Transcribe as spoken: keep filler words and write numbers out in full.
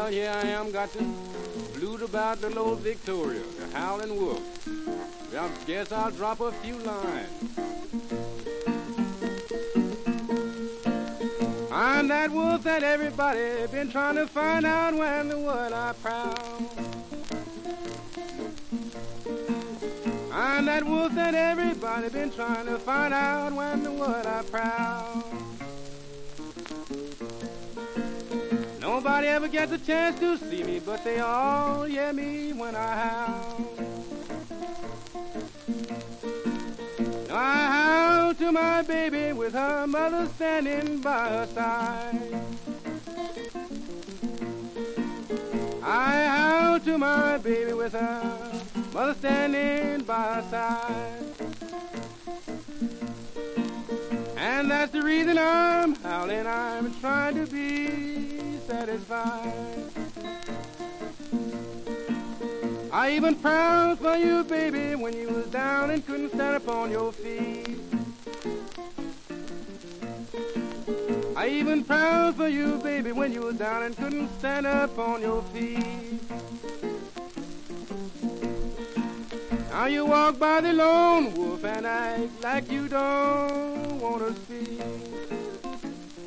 Lord, here I am, got to blues about the old Victoria, the howling wolf. Well, I guess I'll drop a few lines. I'm that wolf that everybody been trying to find out when the wood I prowl. I'm that wolf that everybody been trying to find out when the wood I prowl. Nobody ever gets a chance to see me, but they all hear me when I howl. I howl to my baby with her mother standing by her side. I howl to my baby with her mother standing by her side. And that's the reason I'm howling, I'm trying to be satisfied. I even prowled for you, baby, when you was down and couldn't stand up on your feet. I even prowled for you, baby, when you was down and couldn't stand up on your feet. Now you walk by the lone wolf and act like you don't want to speak.